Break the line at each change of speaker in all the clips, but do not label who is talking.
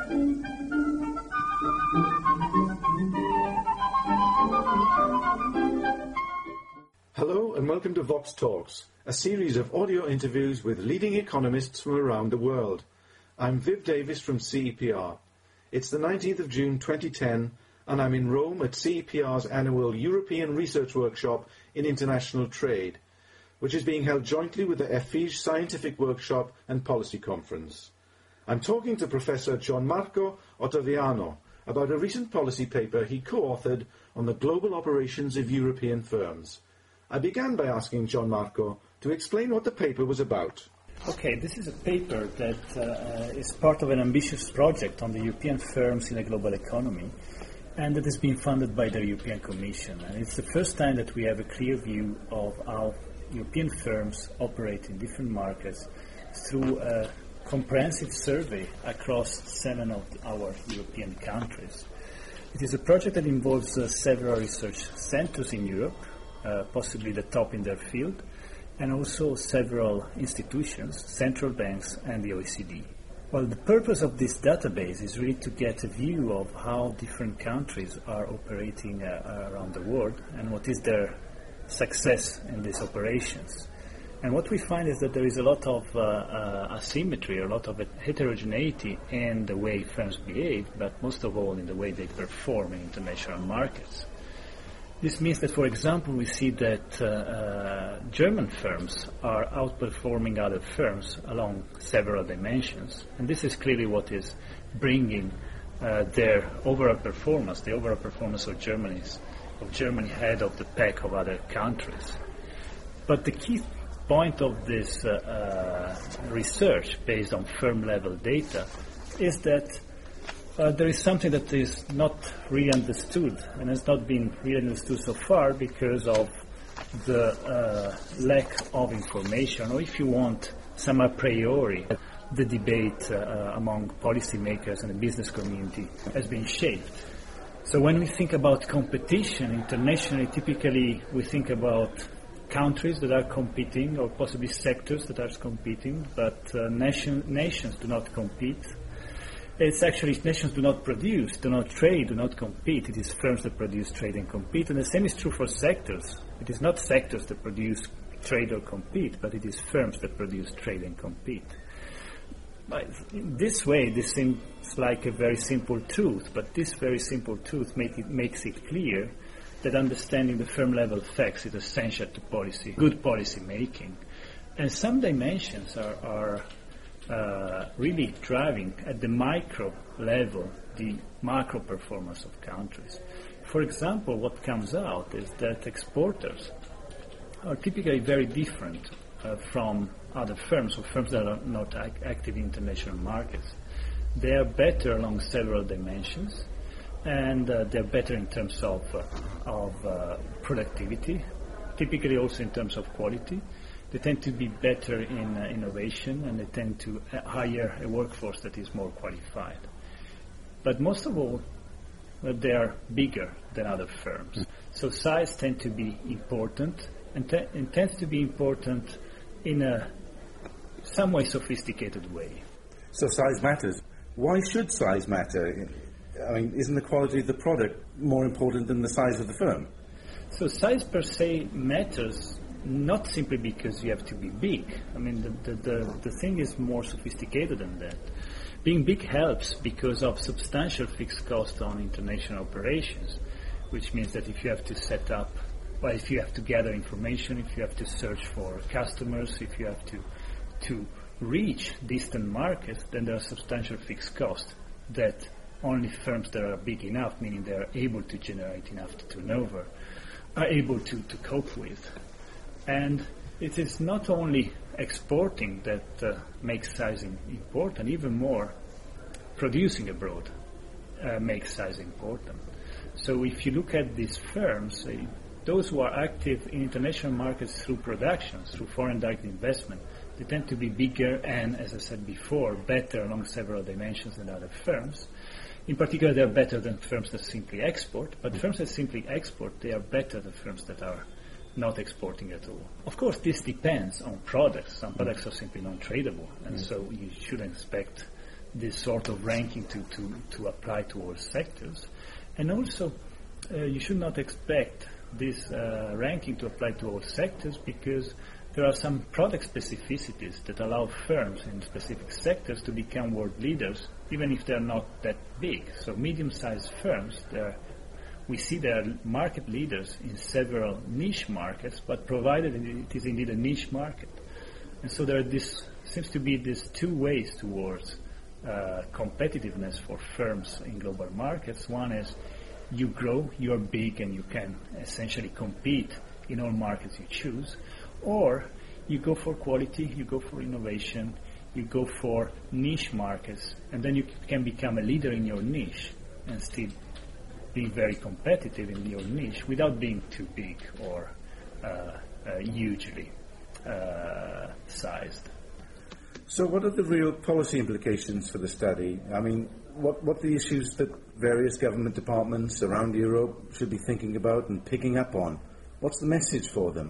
Hello and welcome to Vox Talks, a series of audio interviews with leading economists from around the world. I'm Viv Davis from CEPR. It's the 19th of June 2010 and I'm in Rome at CEPR's annual European Research Workshop in International Trade, which is being held jointly with the EFIGE Scientific Workshop and Policy Conference. I'm talking to Professor Gianmarco Ottaviano about a recent policy paper he co-authored on the global operations of European firms. I began by asking Gianmarco to explain what the paper was about.
Okay, this is a paper that is part of an ambitious project on the European firms in the global economy, and that has been funded by the European Commission. And it's the first time that we have a clear view of how European firms operate in different markets through a comprehensive survey across 7 of our European countries. It is a project that involves several research centers in Europe, possibly the top in their field, and also several institutions, central banks and the OECD. Well, the purpose of this database is really to get a view of how different countries are operating around the world and what is their success in these operations. And what we find is that there is a lot of asymmetry, a lot of heterogeneity in the way firms behave, but most of all in the way they perform in international markets. This means that, for example, we see that German firms are outperforming other firms along several dimensions, and this is clearly what is bringing their overall performance, the overall performance of Germany ahead of the pack of other countries. But the key point of this research based on firm-level data is that there is something that is not really understood and has not been really understood so far because of the lack of information, or if you want, some a priori. The debate among policymakers and the business community has been shaped. So when we think about competition internationally, typically we think about countries that are competing, or possibly sectors that are competing, but nations do not compete. It's actually nations do not produce, do not trade, do not compete. It is firms that produce, trade and compete. And the same is true for sectors. It is not sectors that produce, trade or compete, but it is firms that produce, trade and compete. In this way, this seems like a very simple truth, but this very simple truth makes it clear that understanding the firm-level facts is essential to policy, good policy making. And some dimensions are really driving at the micro level the macro performance of countries. For example, what comes out is that exporters are typically very different from other firms, or firms that are not active in international markets. They are better along several dimensions, and they're better in terms of productivity, typically also in terms of quality. They tend to be better in innovation, and they tend to hire a workforce that is more qualified. But most of all, they are bigger than other firms. So size tends to be important, and tends to be important in a some way sophisticated way.
So size matters. Why should size matter? I mean, isn't the quality of the product more important than the size of the firm?
So size per se matters not simply because you have to be big. I mean, the thing is more sophisticated than that. Being big helps because of substantial fixed cost on international operations, which means that if you have to set up, well, if you have to gather information, if you have to search for customers, if you have to reach distant markets, then there are substantial fixed costs that only firms that are big enough, meaning they are able to generate enough to turnover, are able to cope with. And it is not only exporting that makes sizing important, even more producing abroad makes size important. So if you look at these firms, those who are active in international markets through production, through foreign direct investment, they tend to be bigger and, as I said before, better along several dimensions than other firms. In particular, they are better than firms that simply export, but firms that simply export, they are better than firms that are not exporting at all. Of course, this depends on products. Some products are simply non-tradable, and so you shouldn't expect this sort of ranking to apply to all sectors. And also, you should not expect this ranking to apply to all sectors, because there are some product specificities that allow firms in specific sectors to become world leaders, even if they're not that big. So medium-sized firms, we see they are market leaders in several niche markets, but provided it is indeed a niche market. And so there seems to be these two ways towards competitiveness for firms in global markets. One is you grow, you're big, and you can essentially compete in all markets you choose. Or you go for quality, you go for innovation, you go for niche markets, and then you can become a leader in your niche and still be very competitive in your niche without being too big or hugely sized.
So what are the real policy implications for the study? I mean, what are the issues that various government departments around Europe should be thinking about and picking up on? What's the message for them?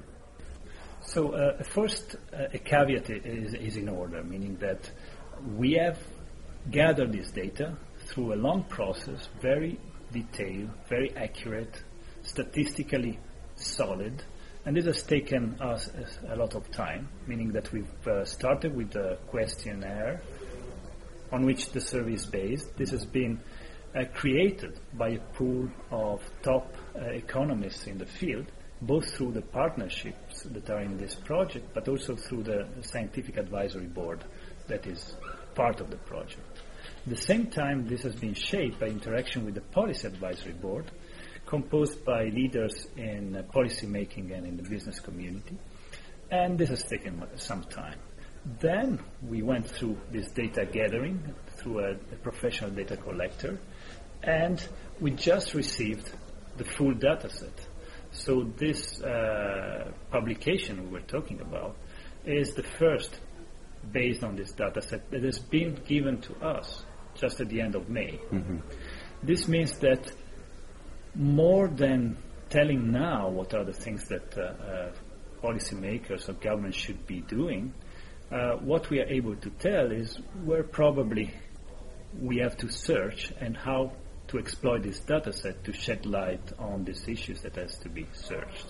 So first, a caveat is in order, meaning that we have gathered this data through a long process, very detailed, very accurate, statistically solid, and this has taken us a lot of time, meaning that we've started with a questionnaire on which the survey is based. This has been created by a pool of top economists in the field, both through the partnerships that are in this project, but also through the scientific advisory board that is part of the project. At the same time, this has been shaped by interaction with the policy advisory board, composed by leaders in policy making and in the business community, and this has taken some time. Then we went through this data gathering through a professional data collector, and we just received the full data set. So this publication we were talking about is the first based on this data set that has been given to us just at the end of May. Mm-hmm. This means that more than telling now what are the things that policymakers or government should be doing, what we are able to tell is where probably we have to search and how to exploit this data set to shed light on these issues that has to be searched.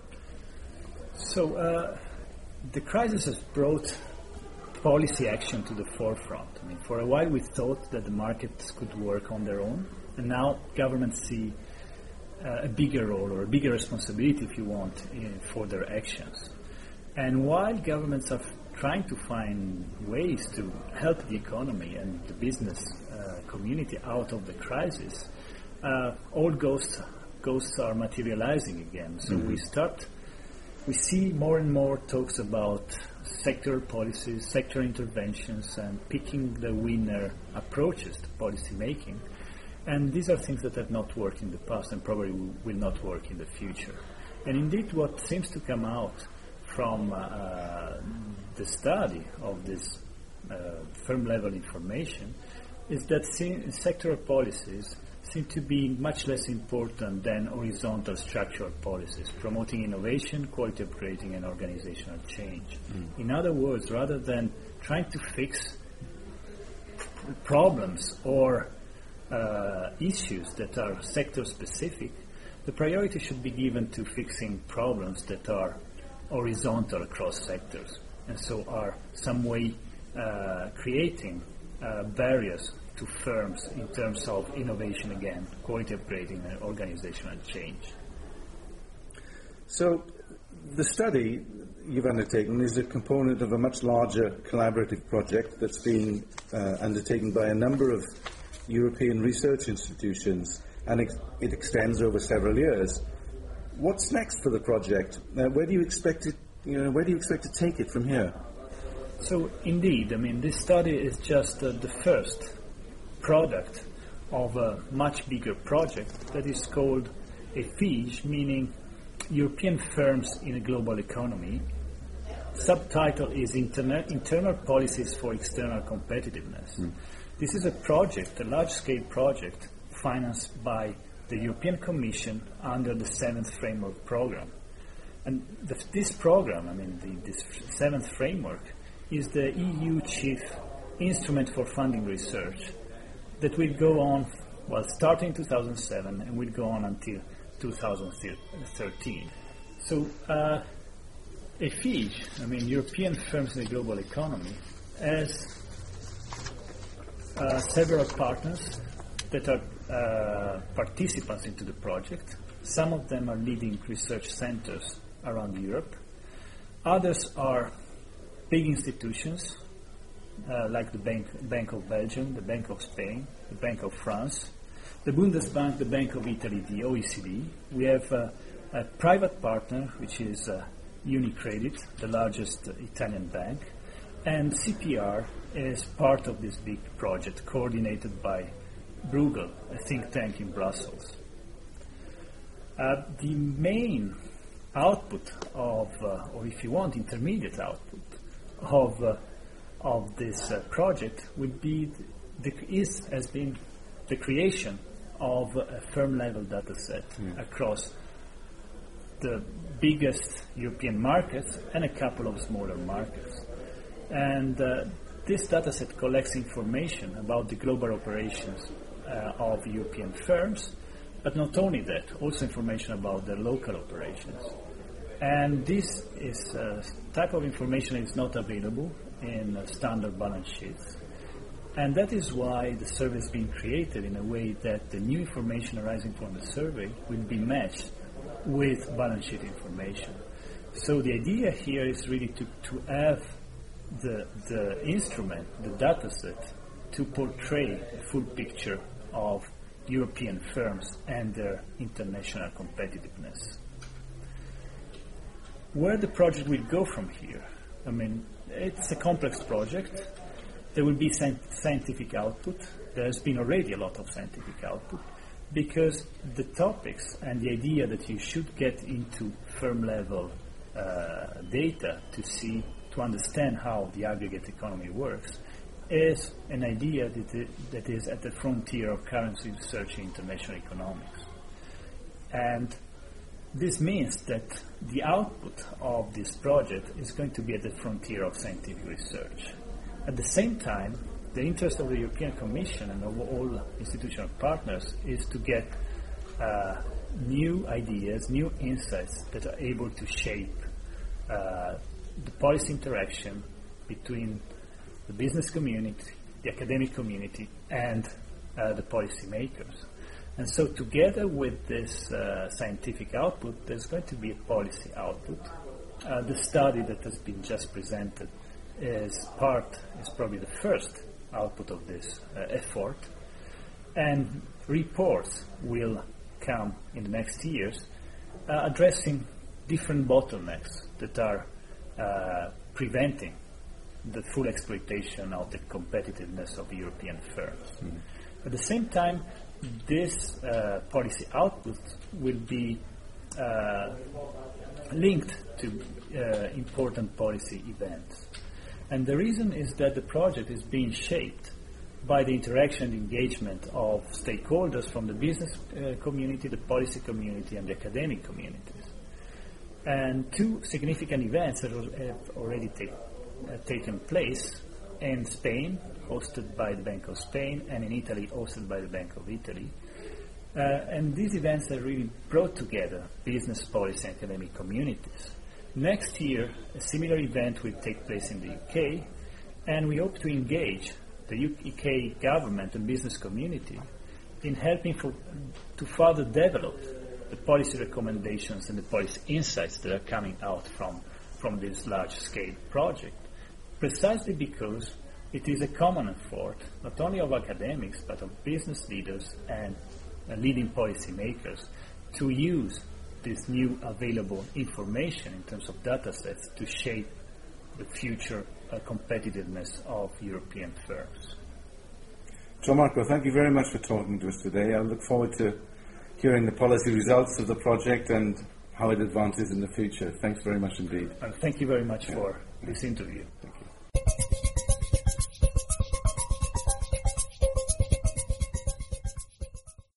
So the crisis has brought policy action to the forefront. I mean, for a while we thought that the markets could work on their own, and now governments see a bigger role or a bigger responsibility, if you want, for their actions. And while governments are trying to find ways to help the economy and the business community out of the crisis, all ghosts are materializing again. So we see more and more talks about sectoral policies, sector interventions, and picking the winner approaches to policy making. And these are things that have not worked in the past and probably will not work in the future. And indeed, what seems to come out from the study of this firm-level information is that sectoral policies seem to be much less important than horizontal structural policies, promoting innovation, quality upgrading, and organizational change. In other words, rather than trying to fix problems or issues that are sector-specific, the priority should be given to fixing problems that are horizontal across sectors, and so are some way creating barriers to firms in terms of innovation again, quality upgrading, and organizational change.
So the study you've undertaken is a component of a much larger collaborative project that's being undertaken by a number of European research institutions, and it extends over several years. What's next for the project? Where do you expect it? Where do you expect to take it from here?
So, indeed, I mean, this study is just the first product of a much bigger project that is called EFIGE, meaning European Firms in a Global Economy. Subtitle is Internal Policies for External Competitiveness. This is a project, a large-scale project, financed by the European Commission under the 7th Framework Program. And this program, this 7th Framework, is the EU chief instrument for funding research that will go on, well, starting in 2007 and will go on until 2013. So EFIGE, European Firms in the Global Economy, has several partners that are participants into the project. Some of them are leading research centers around Europe. Others are big institutions like the Bank of Belgium, the Bank of Spain, the Bank of France, the Bundesbank, the Bank of Italy, the OECD. We have a private partner, which is UniCredit, the largest Italian bank, and CPR is part of this big project coordinated by Bruegel, a think tank in Brussels. The main output of, or if you want, intermediate output of this project would be has been the creation of a firm-level data set across the biggest European markets and a couple of smaller markets. And this data set collects information about the global operations of European firms, but not only that, also information about their local operations. And this is type of information is not available in standard balance sheets. And that is why the survey has been created in a way that the new information arising from the survey will be matched with balance sheet information. So the idea here is really to have the instrument, the data set, to portray a full picture of European firms and their international competitiveness. Where the project will go from here? It's a complex project. There will be scientific output. There has been already a lot of scientific output because the topics and the idea that you should get into firm-level data to understand how the aggregate economy works is an idea that is at the frontier of currently researching international economics. And this means that the output of this project is going to be at the frontier of scientific research. At the same time, the interest of the European Commission and of all institutional partners is to get new ideas, new insights that are able to shape the policy interaction between the business community, the academic community, and the policymakers. And so together with this scientific output, there's going to be a policy output. The study that has been just presented is probably the first output of this effort. And reports will come in the next years addressing different bottlenecks that are preventing the full exploitation of the competitiveness of European firms. At the same time, this policy output will be linked to important policy events. And the reason is that the project is being shaped by the interaction and engagement of stakeholders from the business community, the policy community, and the academic communities. And two significant events that have already taken place in Spain, hosted by the Bank of Spain, and in Italy, hosted by the Bank of Italy. And these events have really brought together business, policy, and academic communities. Next year, a similar event will take place in the UK, and we hope to engage the UK government and business community in helping to further develop the policy recommendations and the policy insights that are coming out from this large-scale project, precisely because it is a common effort, not only of academics, but of business leaders and leading policymakers to use this new available information in terms of data sets to shape the future competitiveness of European firms.
Gianmarco, thank you very much for talking to us today. I look forward to hearing the policy results of the project and how it advances in the future. Thanks very much indeed.
And thank you very much for this interview.
Thank you.